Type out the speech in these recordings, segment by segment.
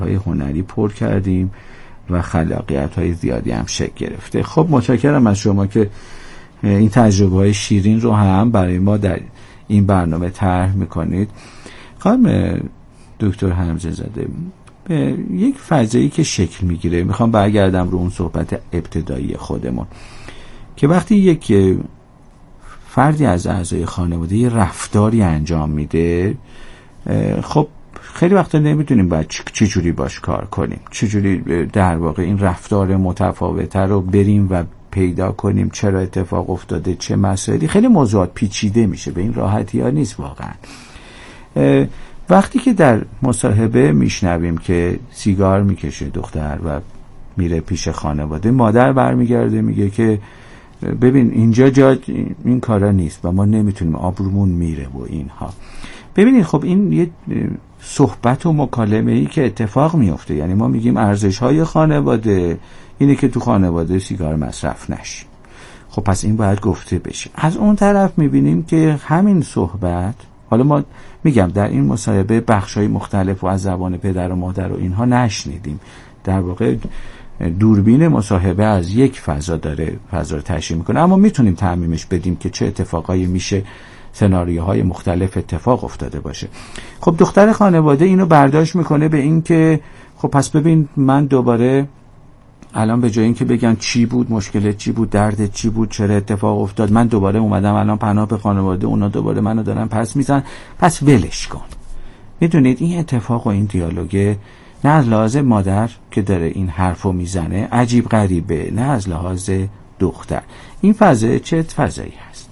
های هنری پر کردیم و خلاقیت های زیادی هم شکل گرفته. خب متشکرم از شما که این تجربه های شیرین رو هم برای ما در این برنامه طرح میکنید. خانم دکتر حمزه زاده، به یک فضایی که شکل میگیره میخوام برگردم رو اون صحبت ابتدایی خودمون که وقتی یک فردی از اعضای خانواده یه رفتاری انجام میده، خب خیلی وقتا نمیدونیم باید چه جوری باش کار کنیم، چه جوری در واقع این رفتار متفاوته رو بریم و پیدا کنیم چرا اتفاق افتاده، چه مسائلی. خیلی موضوعات پیچیده میشه، به این راحتی ها نیست واقعا. وقتی که در مصاحبه میشنویم که سیگار میکشه دختر و میره پیش خانواده، مادر برمیگرده میگه که ببین اینجا جا این کارا نیست و ما نمیتونیم، آبرومون میره و اینها. ببینید خب این یه صحبت و مکالمه ای که اتفاق میفته، یعنی ما میگیم ارزش های خانواده اینه که تو خانواده سیگار مصرف نشه. خب پس این باید گفته بشه. از اون طرف میبینیم که همین صحبت، حالا ما میگم در این مصاحبه بخش‌های مختلف و از زبان پدر و مادر و اینها نشنیدیم، در واقع دوربین مصاحبه از یک فضا داره فضا رو تشریح میکنه، اما میتونیم تعمیمش بدیم که چه اتفاقایی میشه، سناریوهای مختلف اتفاق افتاده باشه. خب دختر خانواده اینو برداشت میکنه به این که خب پس ببین من دوباره الان به جای این که بگن چی بود، مشکلت چی بود، دردت چی بود، چرا اتفاق افتاد، من دوباره اومدم الان پناه به خانواده، اونا دوباره منو دارن پس میزن، پس ولش کن. میدونید این اتفاق و این دیالوگه نه از لحاظ مادر که داره این حرفو میزنه عجیب غریبه، نه از لحاظ دختر. این فضا چه فضایی هست؟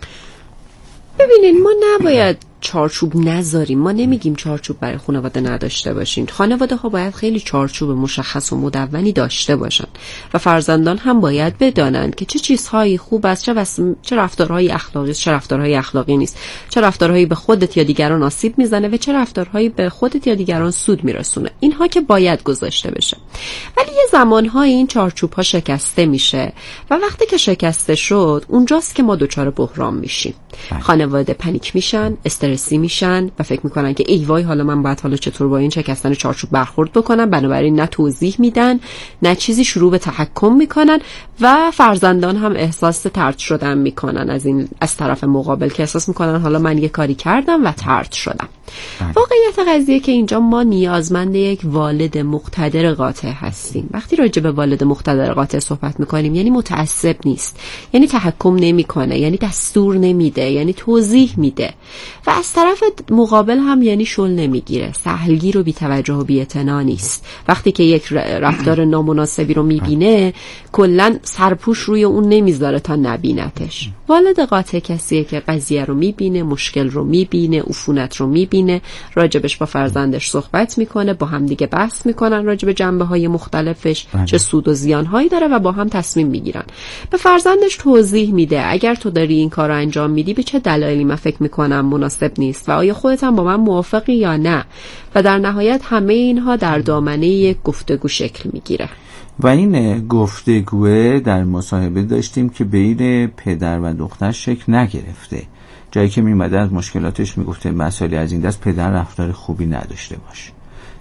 ببینین ما نباید چارچوب نذاریم، ما نمیگیم چارچوب برای خانواده نداشته باشین. خانواده ها باید خیلی چارچوب مشخص و مدونی داشته باشن و فرزندان هم باید بدانن که چه چیزهایی خوب است، چه رفتارهایی اخلاقی است، چه رفتارهایی اخلاقی نیست، چه رفتارهایی به خودت یا دیگران آسیب میزنه و چه رفتارهایی به خودت یا دیگران سود میرسونه. اینها که باید گذاشته بشه. ولی یه زمان‌های این چارچوب ها شکسته میشه و وقتی که شکسته شد اونجاست که ما دچار بحران میشیم. خانواده پنیک میشن، استرسی میشن و فکر میکنن که ای وای حالا من باید حالا چطور با این شکستن چارچوب برخورد بکنم، بنابراین نه توضیح میدن نه چیزی، شروع به تحکم میکنن و فرزندان هم احساس طرد شدن میکنن از طرف مقابل، که احساس میکنن حالا من یه کاری کردم و طرد شدم. واقعیت قضیه که اینجا ما نیازمند یک والد مقتدر قاطع هستیم. وقتی راجع به والد مقتدر قاطع صحبت میکنیم یعنی متعصب نیست، یعنی تحکم نمیکنه، یعنی دستور نمیده، یعنی توضیح میده و از طرف مقابل هم یعنی شل نمیگیره، سهلگیر و بی‌توجه و بی‌اعتنا نیست. وقتی که یک رفتار نامناسبی رو میبینه کلا سرپوش روی اون نمیذاره تا نبینتش. والد قاطع کسیه که قضیه رو میبینه، مشکل رو میبینه، عفونت رو میبینه، راجبش با فرزندش صحبت میکنه، با هم دیگه بحث میکنن راجب جنبه‌های مختلفش، چه سود و زیانهایی داره و با هم تصمیم میگیرن. به فرزندش توضیح میده اگر تو داری این کارو انجام میدی به چه دلایلی من فکر میکنم مناسب نیست و آیا خودت هم با من موافقی یا نه، و در نهایت همه اینها در دامنه یک گفتگو شکل میگیره. و این گفتگوه در مصاحبه داشتیم که بین پدر و دختر شکل نگرفته، جایی که میمده از مشکلاتش میگفته مسائلی از این دست پدر رفتار خوبی نداشته باشه.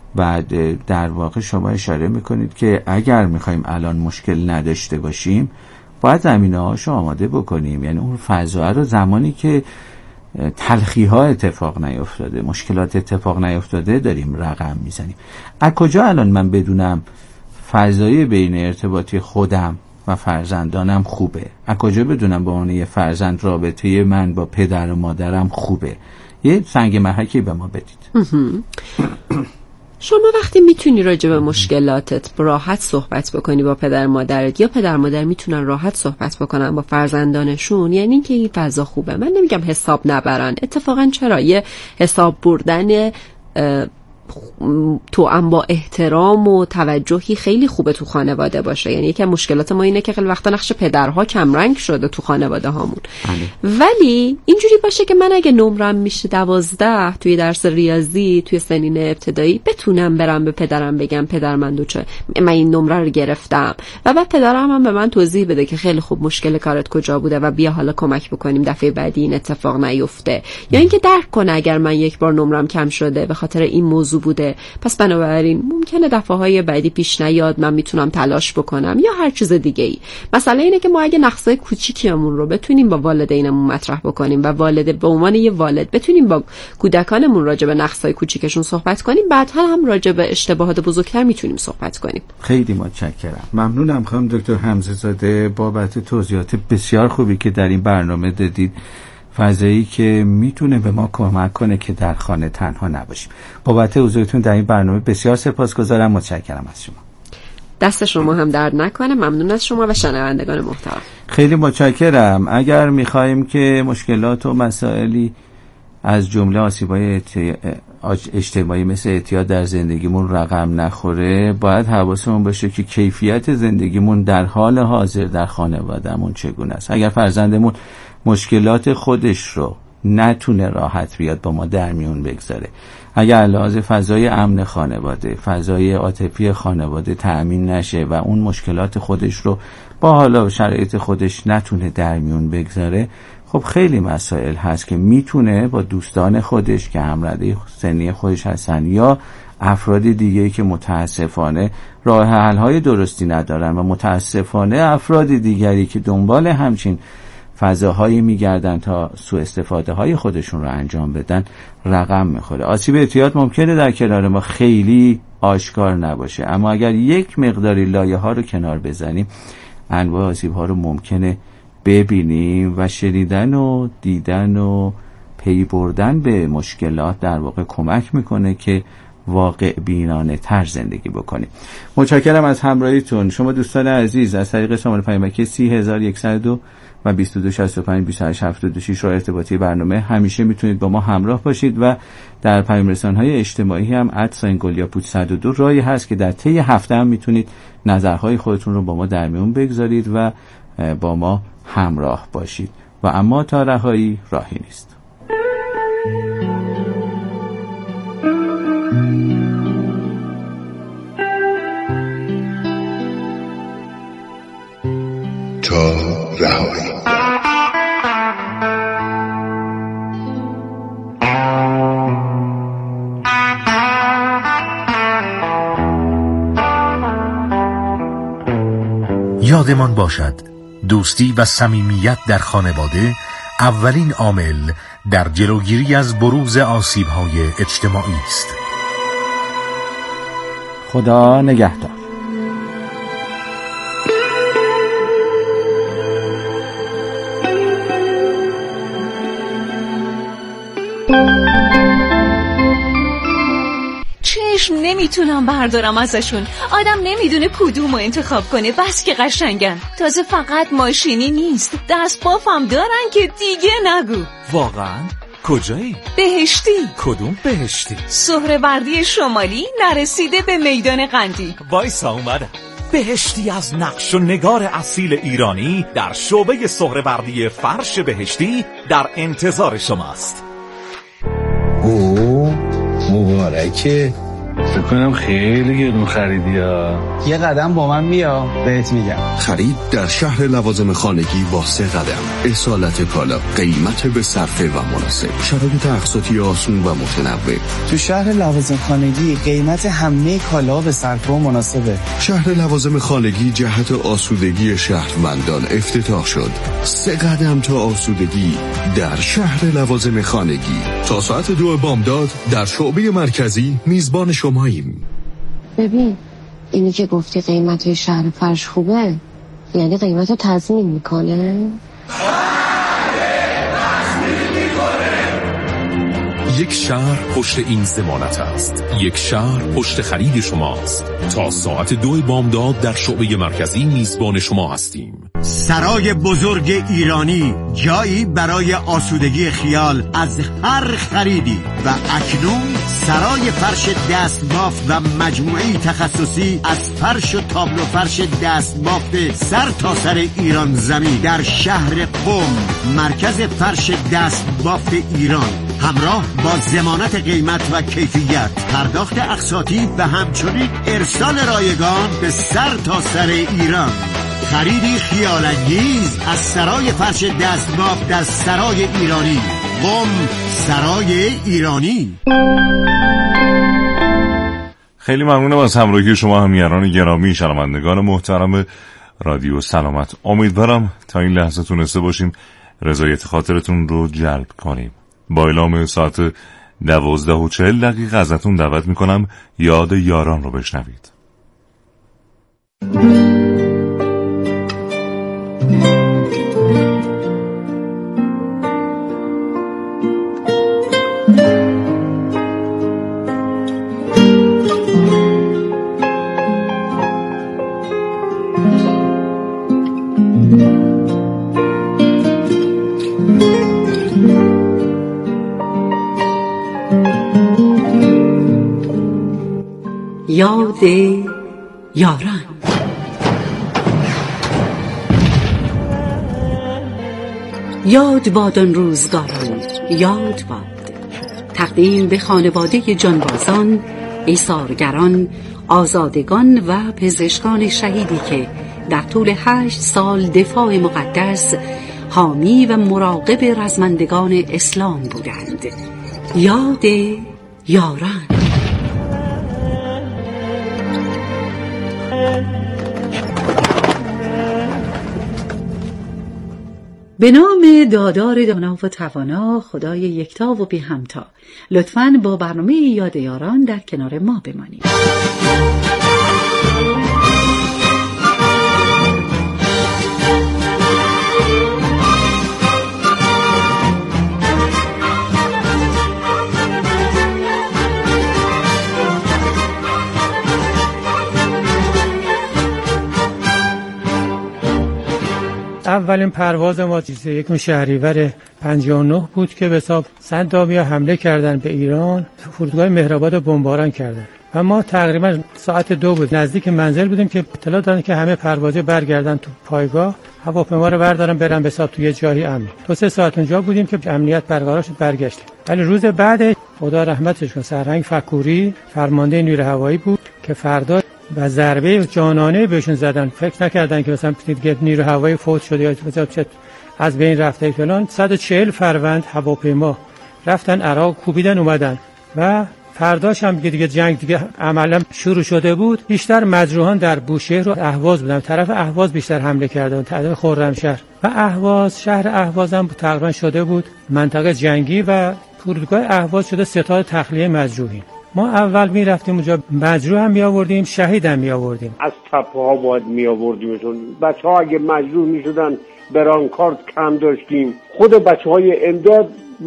بعد در واقع شما اشاره میکنید که اگر میخوایم الان مشکل نداشته باشیم باید زمینه‌هاشو آماده بکنیم، یعنی اون فضا رو زمانی که تلخی ها اتفاق نیفتاده، مشکلات اتفاق نیفتاده داریم رقم میزنیم. از کجا الان من بدونم فضای بین ارتباطی خودم و فرزندانم خوبه؟ از کجا بدونم با اون فرزند رابطه من با پدر و مادرم خوبه؟ یه سنگ محکی به ما بدید. شما وقتی میتونی راجع به مشکلاتت راحت صحبت بکنی با پدر مادرت، یا پدر مادر میتونن راحت صحبت بکنن با فرزندانشون، یعنی اینکه این فضا خوبه. من نمیگم حساب نبرن، اتفاقا چرا، یه حساب بردن توأم با احترام و توجهی خیلی خوبه تو خانواده باشه. یعنی یکی از مشکلات ما اینه که خیلی وقتا نقش پدرها کمرنگ شده تو خانواده هامون. ولی اینجوری باشه که من اگه نمرم میشه 12 توی درس ریاضی توی سنین ابتدایی بتونم برم به پدرم بگم پدر من من این نمره رو گرفتم و بعد پدرم هم به من توضیح بده که خیلی خوب مشکل کارت کجا بوده و بیا حالا کمک بکنیم دفعه بعدی این اتفاق نیفته. یا اینکه درک کنه اگر من یک بار نمرم کم شده به خاطر این موضوع بوده، پس بنابراین ممکنه دفعه‌های بعدی پیش نیاد، من میتونم تلاش بکنم یا هر چیز دیگه ای. مسئله اینه که ما اگه نقصای کوچیکیمون رو بتونیم با والدینمون مطرح بکنیم و والد به عنوان یه والد بتونیم با کودکانمون راجع به نقصای کوچیکشون صحبت کنیم، بعدها هم راجع به اشتباهات بزرگتر میتونیم صحبت کنیم. خیلی متشکرم. ممنونم خانم دکتر حمزه زاده بابت توضیحات بسیار خوبی که در این برنامه دادید. فضایی که میتونه به ما کمک کنه که در خانه تنها نباشیم. بابت حضورتون در این برنامه بسیار سپاسگزارم. متشکرم از شما. دست شما هم درد نکنه. ممنون از شما و شنوندگان محترم. خیلی متشکرم. اگر میخوایم که مشکلات و مسائلی از جمله آسیب‌های اجتماعی مثل اعتیاد در زندگیمون رقم نخوره، باید حواسمون باشه که کیفیت زندگیمون در حال حاضر در خانوادهمون چگونه است. اگر فرزندمون مشکلات خودش رو نتونه راحت بیاد با ما در میون بگذاره، اگر لحاظ فضای امن خانواده، فضای عاطفی خانواده تأمین نشه و اون مشکلات خودش رو با حالا شرایط خودش نتونه در میون بگذاره، خب خیلی مسائل هست که میتونه با دوستان خودش که همرده سنی خودش هستن یا افراد دیگه‌ای که متاسفانه راه حل‌های درستی ندارن و متاسفانه افراد دیگری که دنبال همچین فضاهایی میگردن تا سوء استفاده های خودشون رو انجام بدن رقم میخوره. آسیب اعتیاد ممکنه در کنار ما خیلی آشکار نباشه، اما اگر یک مقداری لایه ها رو کنار بزنیم انواع آسیب ها رو ممکنه ببینیم و شنیدن و دیدن و پی بردن به مشکلات در واقع کمک میکنه که واقع بینانه تر زندگی بکنیم. متشکرم از همراهیتون. شما دوستان عزیز از طریق شماره پیامکی 30102 و 2265-2876 راه ارتباطی برنامه همیشه میتونید با ما همراه باشید و در پیام رسان‌های اجتماعی هم @گلیاپوت 102 راهی هست که در طی هفته هم میتونید نظرهای خودتون رو با ما در میون بگذارید و با ما همراه باشید و اما تا رهایی راهی نیست. تا رهایی. یادمان باشد دوستی و صمیمیت در خانواده اولین عامل در جلوگیری از بروز آسیب‌های اجتماعی است. خدا نگهدار. چشم نمیتونم بردارم ازشون. آدم نمیدونه کدومو انتخاب کنه، بس که قشنگن. تازه فقط ماشینی نیست، دست بافم دارن که دیگه نگو. واقعا؟ کجایی؟ بهشتی. کدوم بهشتی؟ سهروردی شمالی نرسیده به میدان قندی. وایسا اومدم. بهشتی از نقش و نگار اصیل ایرانی در شعبه سهروردی فرش بهشتی در انتظار شماست. اوه مبارکه. فکر کنم خیلی گرون خریدی ها. یه قدم با من بیا بهت میگم. خرید در شهر لوازم خانگی با 3 قدم. اصالت کالا، قیمت به صرفه و مناسب، شرایط اقساطی آسون و متنوع. تو شهر لوازم خانگی قیمت همه کالا به صرفه و مناسبه. شهر لوازم خانگی جهت آسودگی شهروندان افتتاح شد. 3 قدم تا آسودگی در شهر لوازم خانگی. تا ساعت 2 بامداد در شعبه مرکزی میزبان شماییم. ببین اینی که گفتی قیمت شهر فرش خوبه، یعنی قیمت رو تضمین میکنه؟ یک شهر پشت این ضمانت است. یک شهر پشت خرید شماست. تا ساعت 2 بامداد در شعبه مرکزی میزبان شما هستیم. سرای بزرگ ایرانی، جایی برای آسودگی خیال از هر خریدی. و اکنون سرای فرش دستبافت و مجموعی تخصصی از فرش و تابلو فرش دستبافت سر تا سر ایران زمین در شهر قم، مرکز فرش دستبافت ایران، همراه با ضمانت قیمت و کیفیت، پرداخت اقساطی و همچنین ارسال رایگان به سر تا سر ایران. خریدی خیال‌انگیز از سرای فرش دستبافت در سرای ایرانی. قم، سرای ایرانی. خیلی ممنونم از همراهی شما همیهنان گرامی، شنوندگان محترم رادیو سلامت. امیدوارم تا این لحظه تونسته باشیم رضایت خاطرتون رو جلب کنیم. با اعلام ساعت 12:40 ازتون دعوت میکنم یاد یاران رو بشنوید. یاد یاران. یاد باد آن روزگاران، یاد باد. تقدیم به خانواده جانبازان، ایثارگران، آزادگان و پزشکان شهیدی که در طول 8 سال دفاع مقدس، حامی و مراقب رزمندگان اسلام بودند. یاد یاران. به نام دادار دانا و توانا، خدای یکتا و بی همتا، لطفاً با برنامه یاد یاران در کنار ما بمانید. اولین پرواز ما 31 شهریور 59 بود که به حساب صدامیا حمله کردن به ایران، فرودگاه مهرآباد بمباران کردن و ما تقریبا ساعت 2 بود نزدیک منزل بودیم که اطلاع دادن که همه پروازه برگردن تو پایگاه، هواپیما رو بردارن برن به حساب توی جایی امن. 2-3 ساعت اونجا بودیم که امنیت برقرار شد، برگشتیم. ولی روز بعد خدا رحمتش کنه سرهنگ فکوری فرمانده نیروی هوایی بود که فردا و ضربه جانانه بهشون زدن. فکر نکردن که مثلا دیگه نیروی هوایی فوت شده یا از بین رفته فلان. 140 فروند هواپیما رفتن عراق، کوبیدن اومدن و فرداش هم دیگه جنگ دیگه عملا شروع شده بود. بیشتر مجروحان در بوشهر و اهواز بودن، طرف اهواز بیشتر حمله کردن، طرف خرمشهر و اهواز، شهر اهواز هم تقریبا شده بود منطقه جنگی و فرودگاه اهواز شده ستاد تخلیه مجروحین. ما اول می رفتیم اونجا مجروح هم می آوردیم، شهید هم می آوردیم. از تپه ها باید می آوردیمشون. بچه ها اگه مجروح می شدن برانکارد کم داشتیم. خود بچه های امداد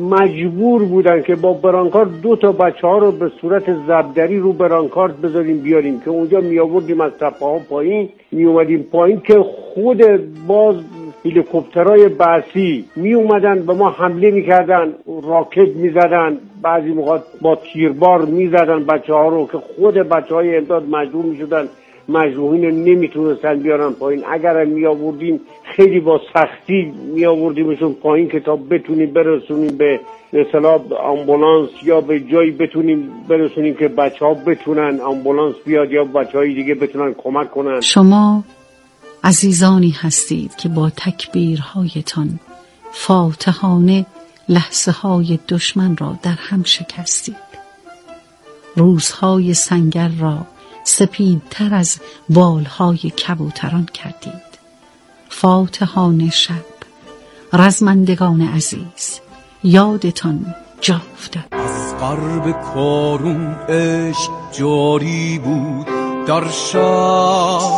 مجبور بودن که با برانکارد 2 تا بچه ها رو به صورت زبدری رو برانکارد بذاریم بیاریم که اونجا می آوردیم از تپه ها پایین، می اومدیم پایین که خود باز هلیکوپترهای بعثی می اومدن به ما حمله می کردن، راکت می زدن، بعضی موقع با تیربار می زدن بچه ها رو که خود بچه های امداد مجبور می شدن، مجروحین نمی تونستن بیارن پایین. اگر می آوردیم خیلی با سختی می آوردیمشون پایین که تا بتونیم برسونیم به اصطلاح آمبولانس یا به جایی بتونیم برسونیم که بچه ها بتونن آمبولانس بیاد یا بچه های دیگه بتونن کمک کنن. شما عزیزانی هستید که با تکبیرهایتان فاتحانه لحظه های دشمن را در هم شکستید. روزهای سنگر را سپیدتر از بالهای کبوتران کردید. فاتحانه شب، رزمندگان عزیز، یادتان جا افتاد. از غرب کارون عشق جاری بود در شهر،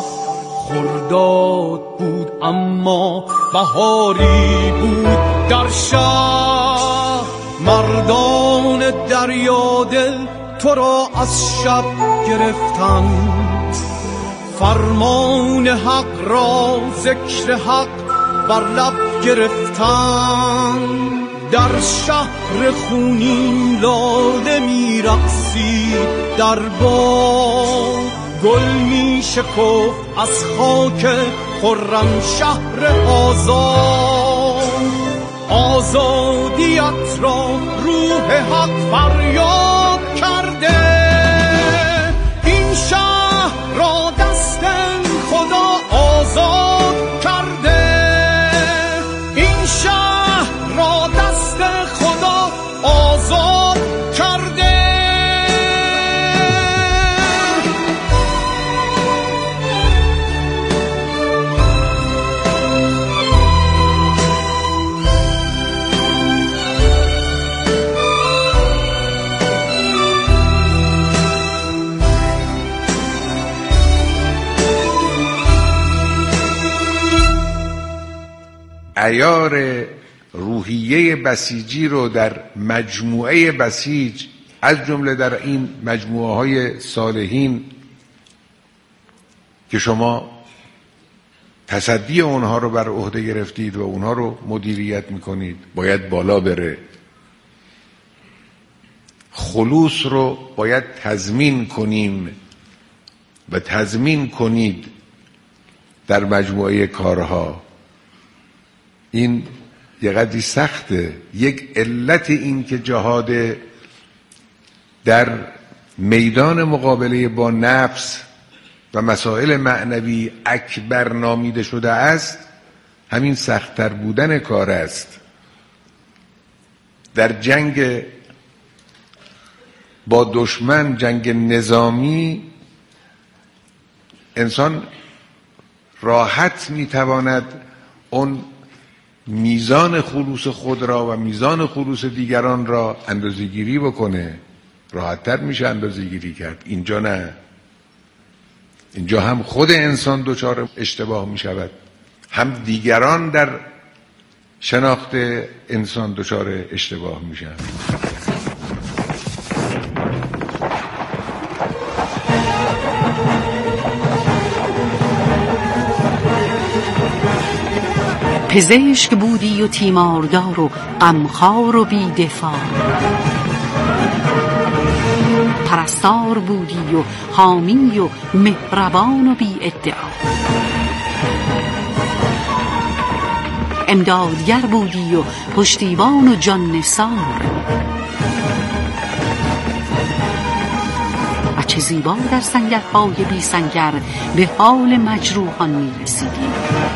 خرداد بود اما بهاری بود در شهر. مردان دریادل تو را از شب گرفتن، فرمان حق را ذکر حق بر لب گرفتن. در شهر خونین لاله می رقصید در باد، گل می شکفت از خاک خرم شهر آزاد. آزادیت را روح حق فریاد کرده، این شهر را دست خدا آزاد کرده. این شهر را دست خدا آزاد کرده. عیار روحیه بسیجی رو در مجموعه بسیج، از جمله در این مجموعه های صالحین که شما تصدی اونها رو بر عهده گرفتید و اونها رو مدیریت میکنید، باید بالا بره. خلوص رو باید تضمین کنیم و تضمین کنید در مجموعه کارها. این یه قدری سخته. یک علت این که جهاد در میدان مقابله با نفس و مسائل معنوی اکبر نامیده شده است، همین سخت‌تر بودن کار است. در جنگ با دشمن، جنگ نظامی، انسان راحت میتواند اون میزان خلوص خود را و میزان خلوص دیگران را اندازه‌گیری بکنه، راحت‌تر میشه اندازه‌گیری کرد. اینجا نه، اینجا هم خود انسان دچار اشتباه میشود، هم دیگران در شناخت انسان دچار اشتباه میشن. پزشک بودی و تیماردار و غمخوار و بی‌دفاع، پرستار بودی و حامی و مهربان و بی ادعا، امدادگر بودی و پشتیبان و جان نثار، و چه زیبا در سنگرهای بی سنگر به حال مجروحان می رسیدی،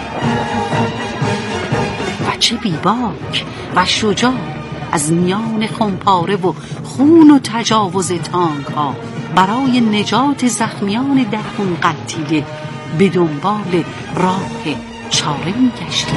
و چه بیباک و شجاع از میان خمپاره و خون و تجاوز تانک ها برای نجات زخمیان در خون قتیله به دنبال راه چاره می گشتی.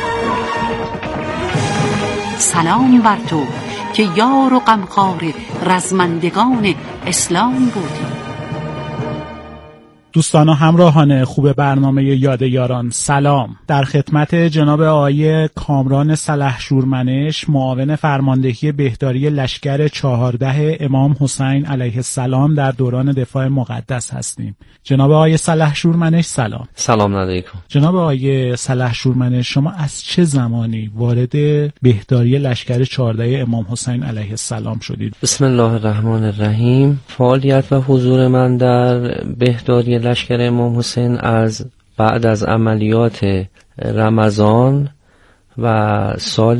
سلام بر تو که یار و غمخوار رزمندگان اسلام بودی. دوستان و همراهان خوب برنامه یاد یاران، سلام. در خدمت جناب آقای کامران سلحشورمنش، معاون فرماندهی بهداری لشکر 14 امام حسین علیه السلام در دوران دفاع مقدس هستیم. جناب آقای سلحشورمنش سلام. سلام علیکم. جناب آقای سلحشورمنش، شما از چه زمانی وارد بهداری لشکر 14 امام حسین علیه السلام شدید؟ بسم الله الرحمن الرحیم. فعالیت و حضور من در بهداری لشکر امام حسین از بعد از عملیات رمضان و سال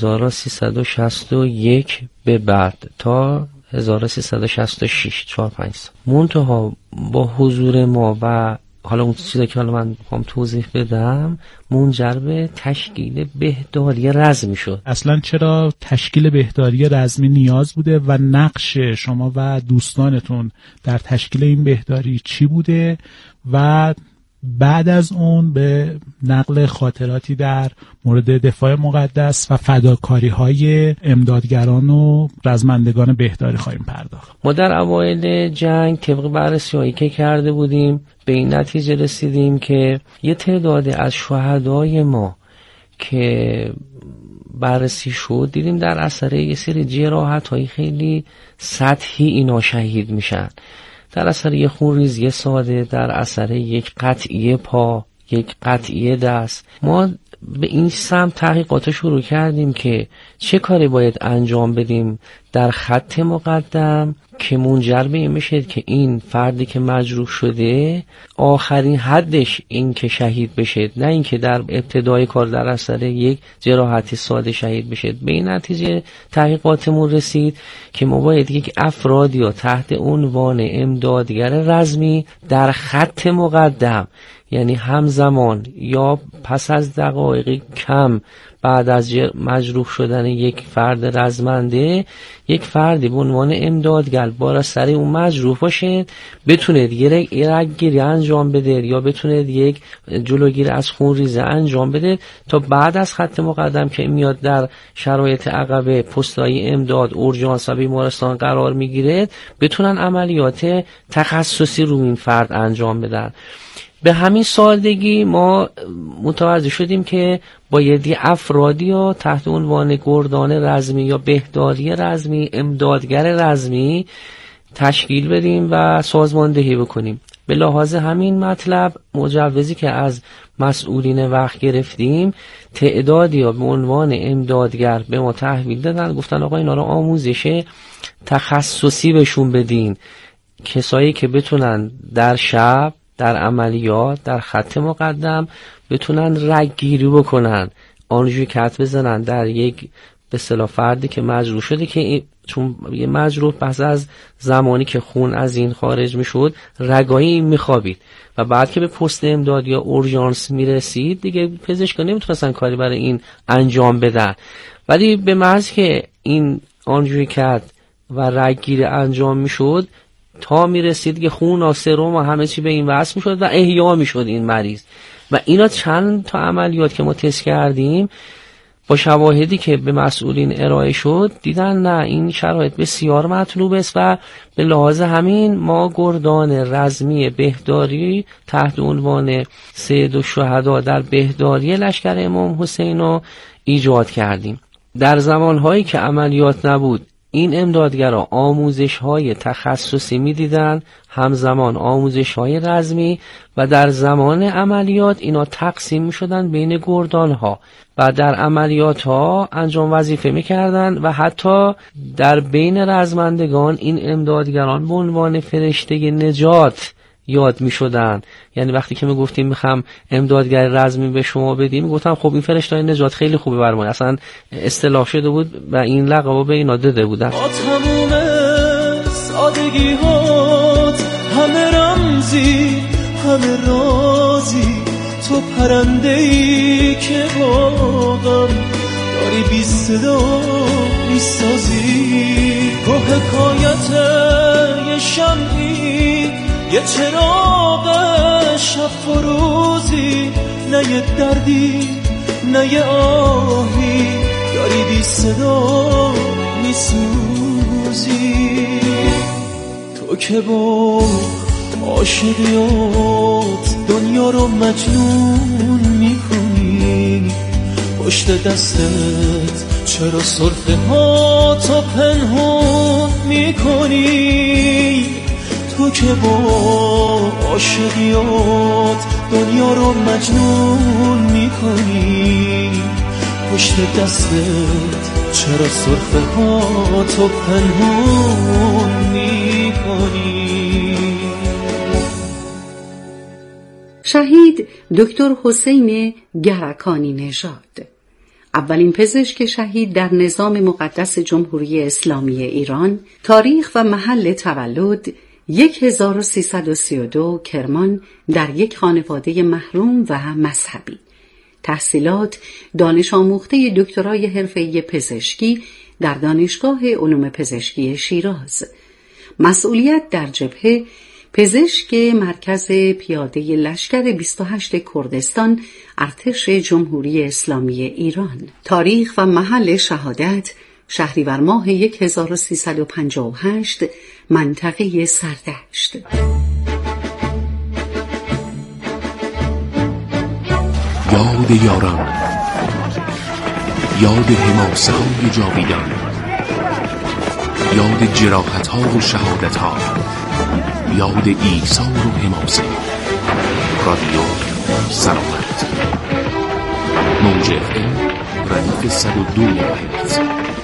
1361 به بعد تا 1366 4-5 سال. منتها با حضور ما و حالا اون چیزی که حالا من میخوام توضیح بدم منجر به تشکیل بهداری رزمی شد. اصلا چرا تشکیل بهداری رزمی نیاز بوده و نقش شما و دوستانتون در تشکیل این بهداری چی بوده و بعد از اون به نقل خاطراتی در مورد دفاع مقدس و فداکاری های امدادگران و رزمندگان بهداری خواهیم پرداخت. ما در اوایل جنگ طبق بررسی‌هایی که کرده بودیم به این نتیجه رسیدیم که یه تعداد از شهدای ما که بررسی شد دیدیم در اثر یه سری جراحت‌های خیلی سطحی اینا شهید میشن، در اثر یک خونریزی ساده، در اثر یک قطعی پا، یک قطعی دست. ما به این سمت تحقیقات شروع کردیم که چه کاری باید انجام بدیم در خط مقدم که منجر به این بشه که این فردی که مجروح شده آخرین حدش این که شهید بشه، نه این که در ابتدای کار در اثر یک جراحتی ساده شهید بشه. به این نتیجه تحقیقاتمون رسید که ما باید یک افرادی یا تحت عنوان امدادگر رزمی در خط مقدم، یعنی همزمان یا پس از دقایق کم بعد از مجروح شدن یک فرد رزمنده، یک فردی به عنوان امدادگر بالا سر اون مجروح باشه، بتونه یک رگگیری انجام بده یا بتونه یک جلوگیری از خونریزی انجام بده تا بعد از خط مقدم که میاد در شرایط عقب پستای امداد، اورژانس و بیمارستان قرار میگیره، بتونن عملیات تخصصی رو این فرد انجام بدن. به همین سادگی ما متوجه شدیم که باید افرادی یا تحت عنوان گردان رزمی یا بهداری رزمی، امدادگر رزمی تشکیل بدیم و سازماندهی بکنیم. به لحاظ همین مطلب مجوزی که از مسئولین وقت گرفتیم، تعدادی یا به عنوان امدادگر به ما تحویل دادن، گفتن آقا اینا رو آموزش تخصصی بهشون بدین، کسایی که بتونن در شب، در عملیات، در خط مقدم بتونن رگگیری بکنن، آنژیوکت بزنن در یک به اصطلاح فردی که مجروح شده، که چون یه مجروح پس از زمانی که خون از این خارج میشد رگایی میخوابید و بعد که به پست امداد یا اورژانس میرسید دیگه پزشکا نمیتونستن کاری برای این انجام بدن. ولی به محض که این آنژیوکت و رگگیری انجام میشد تا میرسید که خون و سرم و همه چی به این وصل میشد و احیا میشد این مریض. و اینا چند تا عملیات که ما تست کردیم با شواهدی که به مسئولین ارائه شد دیدن نه، این شرایط بسیار مطلوب است و به لحاظ همین ما گردان رزمی بهداری تحت عنوان سید الشهدا در بهداری لشکر امام حسین رو ایجاد کردیم. در زمانهایی که عملیات نبود این امدادگرها آموزش‌های تخصصی می‌دیدن، همزمان آموزش‌های رزمی، و در زمان عملیات اینا تقسیم می‌شدن بین گردان‌ها و در عملیات‌ها انجام وظیفه می‌کردن و حتی در بین رزمندگان این امدادگران به عنوان فرشته نجات یاد می‌شدن. یعنی وقتی که میگفتیم میخوام امدادگر رزمی به شما بدیم، میگفتم خب این فرشته نجات خیلی خوبه بر ما، اصلا اصطلاح شده بود و این لقب به اینا داده بودن. با تموم سادگی هات همه رمزی همه رازی، تو پرنده‌ای که باغم داری بی صدا میسازی، تو حکایت یه شمعی یه چراغ شب فروزی، نه یه دردی نه یه آهی داری بی صدا میسوزی، تو که با عاشقیات دنیا رو مجنون میکنی، پشت دستت چرا سرفه ها تو پنهون میکنی، تو که با عاشقیات دنیا رو مجنون میکنی، پشت دستت چرا سرفه ها تو پنهون میکنی. شهید دکتر حسین گرکانی نژاد، اولین پزشک شهید در نظام مقدس جمهوری اسلامی ایران، تاریخ و محل تولد 1332 کرمان در یک خانواده محروم و مذهبی. تحصیلات دانش آموخته دکترای حرفه‌ای پزشکی در دانشگاه علوم پزشکی شیراز. مسئولیت در جبهه پزشک مرکز پیاده لشکر 28 کردستان ارتش جمهوری اسلامی ایران. تاریخ و محل شهادت شهریور ماه 1358 منطقه سردشت. یاد یاران، یاد حماسه‌های جاویدان، یاد جراحت‌ها و شهادت‌ها، یاد ایثار و حماسه. رادیو سلامت، موج FM ردیف 102 ممیز.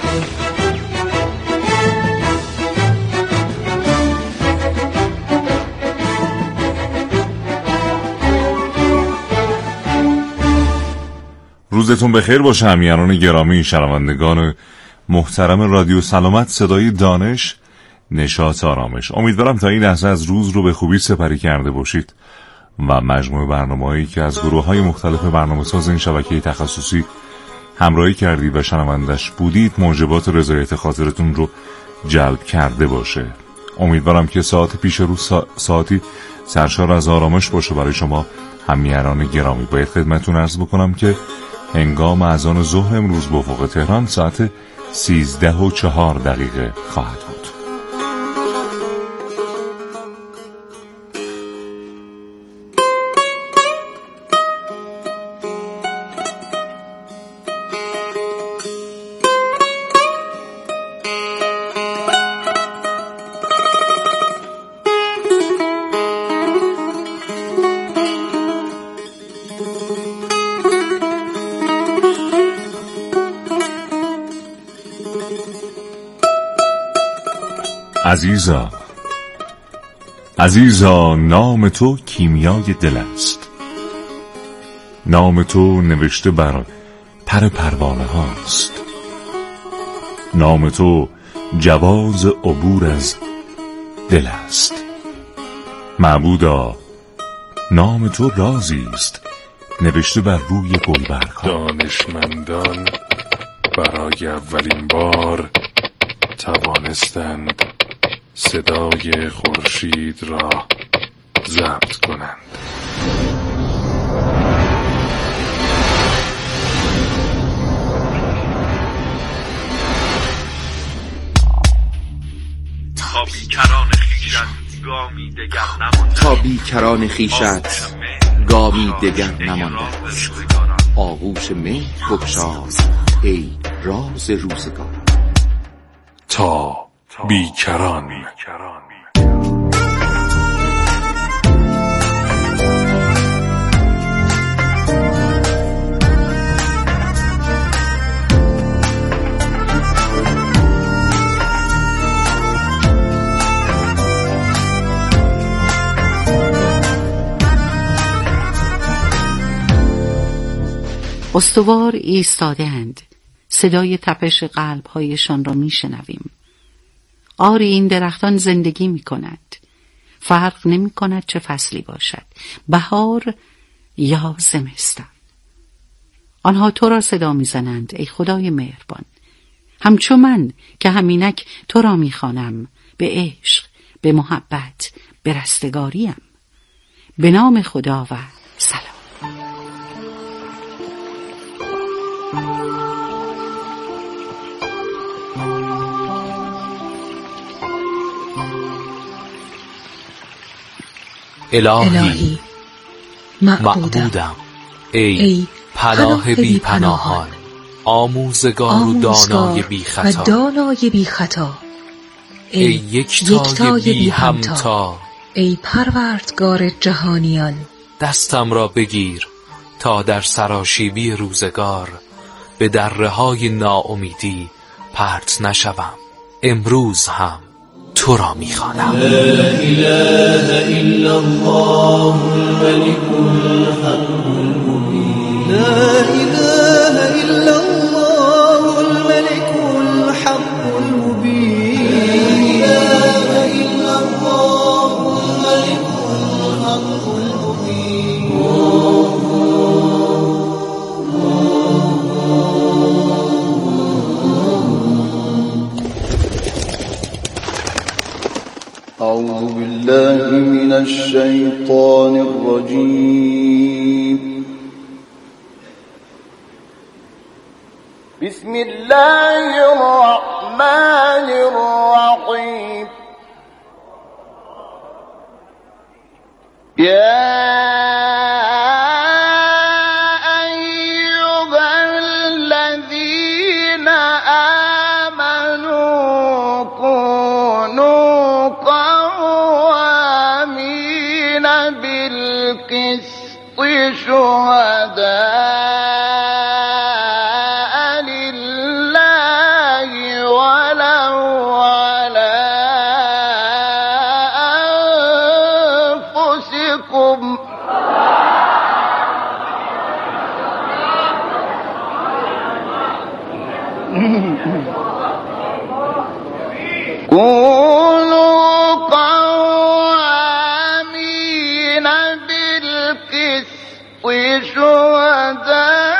روزتون بخیر باشه همیهنان گرامی، شنوندگان محترم رادیو سلامت، صدای دانش، نشاط، آرامش. امیدوارم تا این لحظه از روز رو به خوبی سپری کرده باشید و مجموعه برنامه‌هایی که از گروه‌های مختلف برنامه‌ساز این شبکه تخصصی همراهی کردید و شنوندش بودید موجبات رضایت خاطرتون رو جلب کرده باشه. امیدوارم که ساعت پیش رو ساعتی سرشار از آرامش باشه برای شما همیهنان گرامی. باید خدمتتون عرض بکنم که هنگام اذان ظهر امروز به افق تهران ساعت 13:04 خواهد بود. عزیزا نام تو کیمیای دل است، نام تو نوشته بر پر پروانه هاست، نام تو جواز عبور از دل است. معبودا نام تو رازی است نوشته بر روی گلبرگ‌ها. دانشمندان برای اولین بار توانستند صدای خورشید را ضبط کنند. تا بیکران خویشت گامی دگر نمانده، آغوش مهر بگشای ای راز روزگار. تا بیکران. استوار ایستاده‌اند، صدای تپش قلب‌هایشان را می‌شنویم. آری این درختان زندگی می‌کند، فرق نمی‌کند چه فصلی باشد، بهار یا زمستان. آنها تو را صدا می‌زنند ای خدای مهربان، همچو من که همینک تو را می‌خوانم، به عشق، به محبت، به رستگاریم. به نام خدا و سلام. الهی معبودم، ای پناه بی پناهان، آموزگار و دانای بی خطا، ای یکتای بی همتا، ای پروردگار جهانیان. دستم را بگیر تا در سراشیبی روزگار به دره‌های ناامیدی پرت نشوم. امروز هم تو را می‌خوانم. لا اله الا الله الملك الحق المبين، لا اله الا الله الملك الحق المبين، لا اله الا الله الملك الحق المبين. أعوذ بالله من الشيطان الرجيم. بسم الله الرحمن الرحيم. شهداء لله ولو على أنفسكم كونوا قوامين بالقسط شهداء